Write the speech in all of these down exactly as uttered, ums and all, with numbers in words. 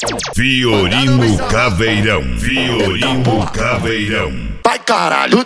Fiorino Caveirão, Fiorino Caveirão. Vai caralho.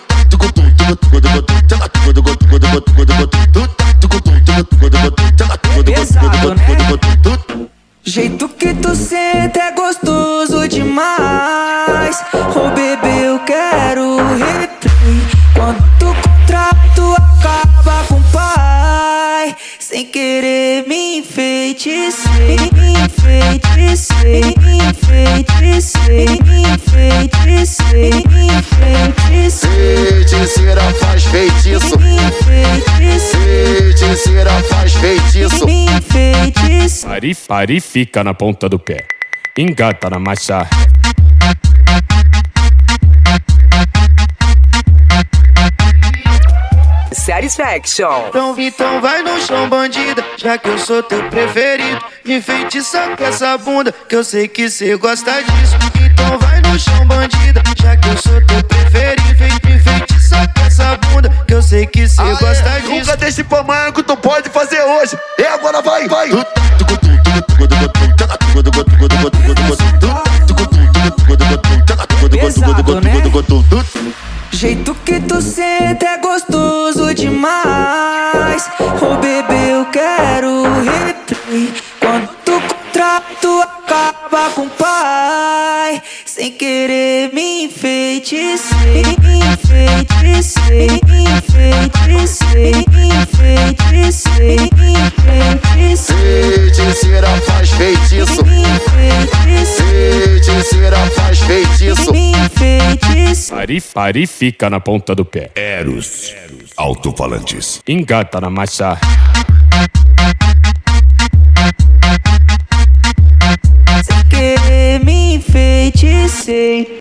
Pesado, né? Jeito que tu senta é gostoso demais. Oh bebê, eu quero replay. Quando tu contrai, tu acaba com o pai. Sem querer me enfeitecei, enfeitecei, enfeitecei, enfeitecei, enfeitecei. Feiticeira faz feitiço, feiticeira faz feitiço. Pari, pari, fica na ponta do pé, engata na marcha. Satisfaction. Então, então vai no chão, bandida, já que eu sou teu preferido. Me feitiça com essa bunda, que eu sei que cê gosta disso. Então vai no chão, bandida, já que eu sou teu preferido. Me feitiça com essa bunda, que eu sei que cê ah, gosta é. disso. Nunca deixe pra amanhã que tu pode fazer hoje. E agora vai, vai. Pesado, né? Jeito que tu senta é gostoso demais. Oh bebê, eu quero replay. Quando tu contrai, tu acaba com o pai. Sem querer me enfeitecei, enfeitecei, enfeitecei, enfeitecei, enfeitecei. Feiticeira faz feitiço, feiticeira faz feitiço. Pari, pari, fica na ponta do pé. Eros, alto-falantes. Engata na marcha. Sem querer me enfeiticei.